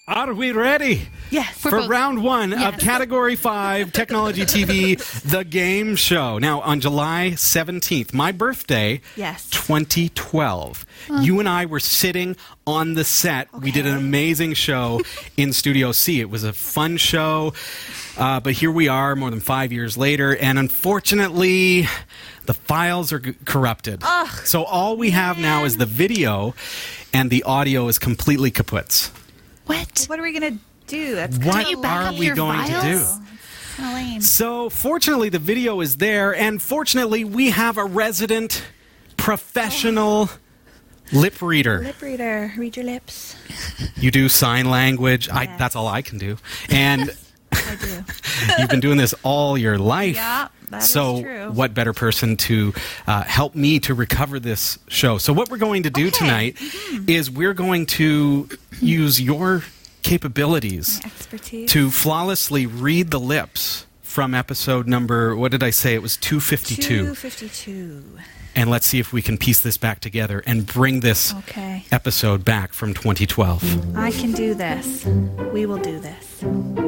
Are we ready? Yes. For round one of Category 5 Technology TV, The Game Show. Now, on July 17th, my birthday, 2012, you and I were sitting on the set. We did an amazing show in Studio C. It was a fun show, but here we are more than 5 years later, and unfortunately, the files are corrupted. So all we have now is the video, and the audio is completely kaput. What are we going to do? That's what are we going to do? Lame. So, fortunately, the video is there, and fortunately, we have a resident professional lip reader. Lip reader. Read your lips. You do sign language. Yes. That's all I can do. And I do. you've been doing this all your life. Yeah, that is so true. what better person to help me to recover this show? So what we're going to do tonight is we're going to use your capabilities Expertise. to flawlessly read the lips from episode number, what did I say? It was 252. 252. And let's see if we can piece this back together and bring this episode back from 2012. I can do this. We will do this.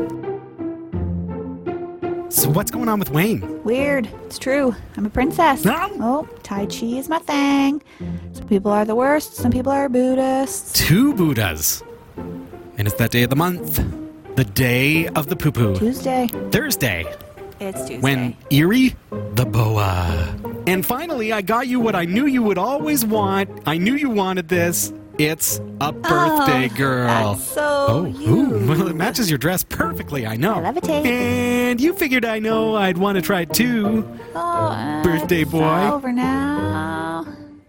So what's going on with Wayne? Weird. It's true. I'm a princess. Oh, Tai Chi is my thing. Some people are the worst. Some people are Buddhists. 2 Buddhas. And it's that day of the month. The day of the poo-poo. Tuesday. Thursday. It's Tuesday. When Erie, the boa. And finally, I got you what I knew you would always want. I knew you wanted this. It's a birthday girl. That's so you. Well, it matches your dress perfectly, I know. I love it, Tate. And you figured I know I'd want to try it too. Birthday it's boy. Over now.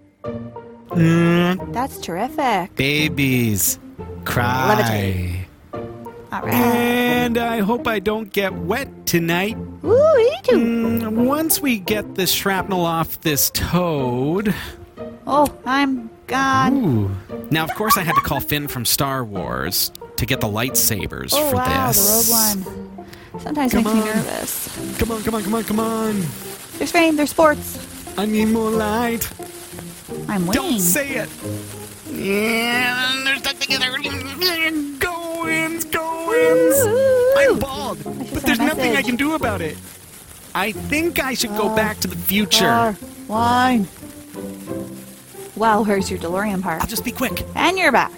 That's terrific. Babies cry. Levitate. All right. And I hope I don't get wet tonight. Ooh, you too. Once we get the shrapnel off this toad. Oh, I'm gone. Ooh. Now, of course, I had to call Finn from Star Wars to get the lightsabers for wow, this. the Rogue One. Sometimes makes me nervous. Come on, come on, come on, come on. There's fame, there's sports. I need more light. I'm winning. Don't say it. Yeah, they're stuck together. Go wins, go wins. I'm bald, but there's nothing I can do about it. I think I should go back to the future. Wine. Well, where's your DeLorean part? I'll just be quick. And you're back.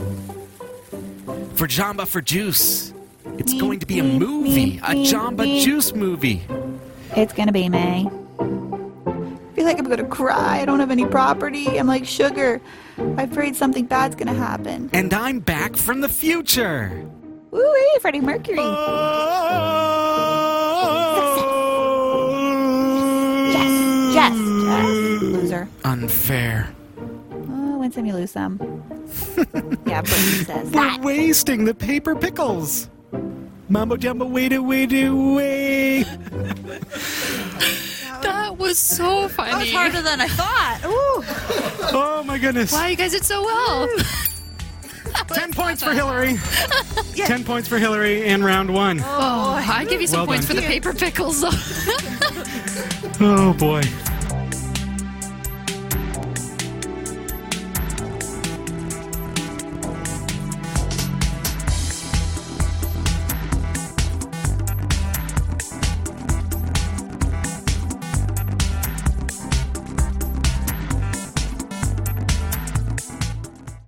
For Jamba for Juice. It's going to be a movie. A Jamba Juice movie. It's going to be May. I feel like I'm going to cry. I don't have any property. I'm like sugar. I'm afraid something bad's going to happen. And I'm back from the future. Woo-wee, Freddie Mercury. Yes. Loser. Unfair. Oh, win some, you lose some. Yeah, Brittany says We're wasting the paper pickles. Mambo jumbo, wait. That was so funny. That was harder than I thought. Ooh. Oh my goodness. Wow, you guys did so well. 10 points for Hillary. 10 points for Hillary in round 1. Oh, I'd give you some Well points done. for the paper pickles, though. Oh boy.